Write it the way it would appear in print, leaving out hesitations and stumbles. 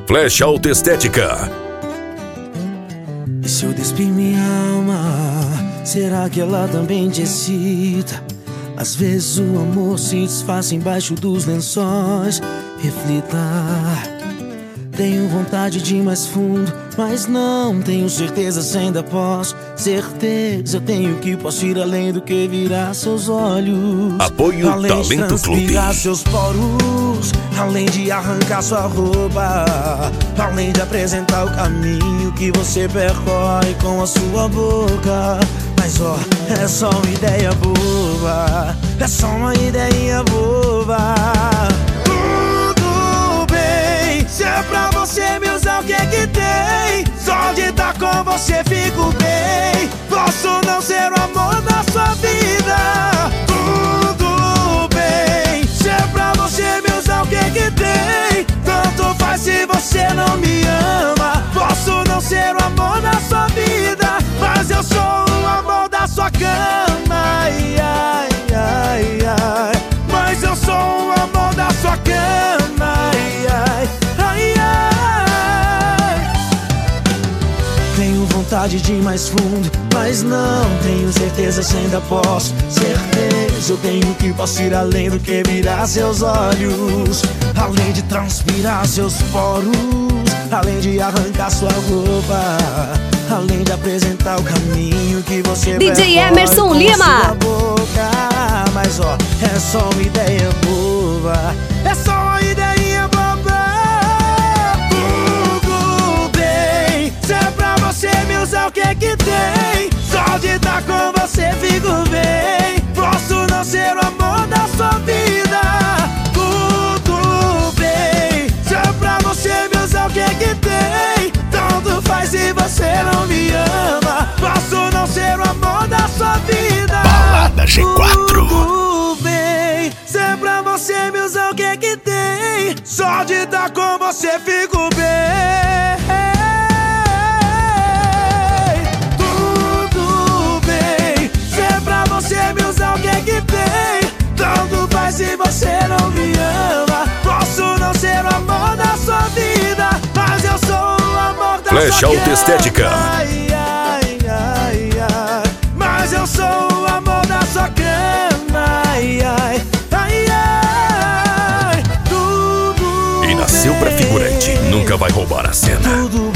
Flecha Autoestética. E se eu despir minha alma, será que ela também te excita? Às vezes o amor se desfaz embaixo dos lençóis. Reflita. Tenho vontade de ir mais fundo, mas não tenho certeza se ainda posso. Certeza eu tenho que posso ir além do que virar seus olhos. Apoio além Talento de Clube. seus poros, além de arrancar sua roupa, além de apresentar o caminho que você percorre com a sua boca. Mas ó, é só uma ideia boba, é só uma ideia boba. Tudo bem, se é pra você me usar, o que é que tem? Só de estar com você fico bem. Posso não ser o amor da sua vida. Tudo bem, se é pra você me usar, o que é que tem? Tanto faz se você não me ama. Posso não ser o amor da sua vida, mas eu sou o amor da sua cama. Ai, ai, ai, ai. Mas eu sou o amor da sua cama. Ai, ai, ai, ai. Tenho vontade de ir mais fundo, mas não tenho certeza se ainda posso. Certeza eu tenho que posso ir além do que virar seus olhos, além de transpirar seus poros, além de arrancar sua roupa, além de apresentar o caminho que você DJ Emerson Lima. Mas ó, é só uma ideia boba, é só uma ideia boba. Tudo bem, se é pra você me usar, o que é que tem? Só de estar com você fico bem. Posso não ser o amor da sua vida. Tudo bem, se é pra você me usar, o que é que tem? Tanto faz se você não me ama. Posso não ser o amor da sua vida. Balada G4. Tudo bem, se é pra você me usar, o que é que tem? Só de estar com você fico bem. Tudo bem, se é pra você me usar, o que é que tem? Tanto faz se você não me ama. Posso não ser o amor da sua vida, mas eu sou o amor da Flecha sua Autoestética. Ai, ai, ai, ai. Mas eu sou o amor da sua cama. Ai, ai, ai, ai. Tudo E nasceu pra figurante, nunca vai roubar a cena. tudo